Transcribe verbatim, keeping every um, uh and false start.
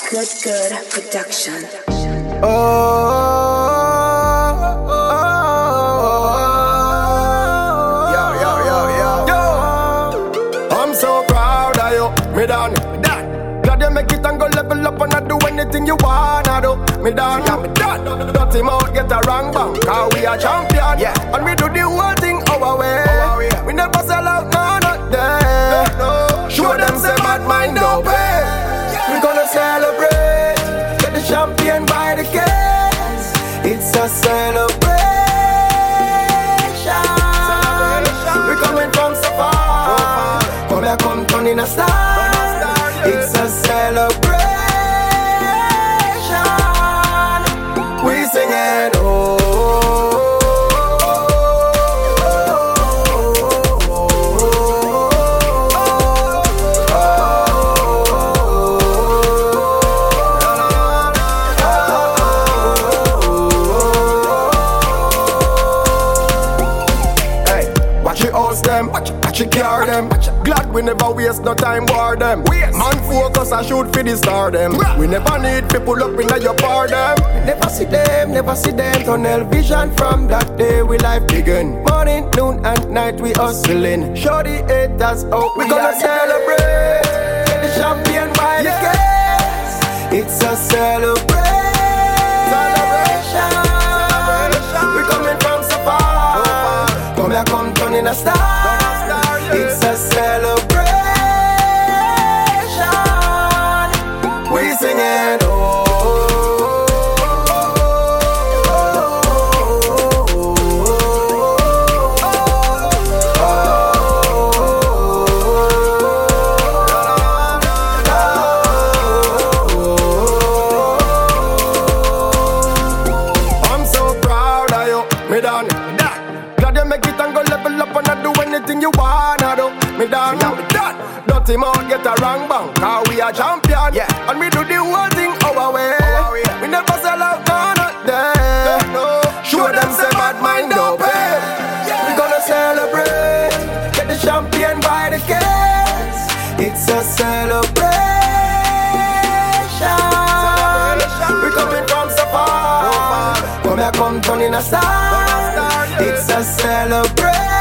Good, good production. Oh, oh, oh, yo, yo, yo, yo, yo. I'm so proud of you, me done, me done. Glad you make it and go level up and I do anything you wanna do. Me done, yeah, me done. Dirty mouth get a wrong bang, cause we are champion, yeah. And we do the whole thing our way, our way. We never sell out, no, not there, no, no. Show them say bad mind don't pay. We gonna celebrate, get the champagne by the case. It's a celebration. We coming from so far, come here, come turn in a star. It's a celebration. We singing, oh. Them, watch it care them. Glad we never waste no time war them. Man focus and shoot for the star them. We never need people up in your bar them. Never see them, never see them. Tunnel vision from that day we life begin. Morning, noon and night we hustling. Show the haters out, we gonna celebrate. Get the champagne by the case. It's a celebration. We coming from so far. Come here, come turn in a star. It's a celebration. We singing, oh. I'm so proud of you, me done. Glad you make it and go level up and I do anything you wanna do. Me done, yeah, me done. Dirty mouth get a wrong bang, cause we are champion, yeah. And we do the whole thing our way, our way. We never sell out, no, not there, no. Show them say bad mind don't pay, yeah. We gonna celebrate, get the champagne by the case. It's a celebration. We coming from so far, come here, come turn in a star. It's a celebration.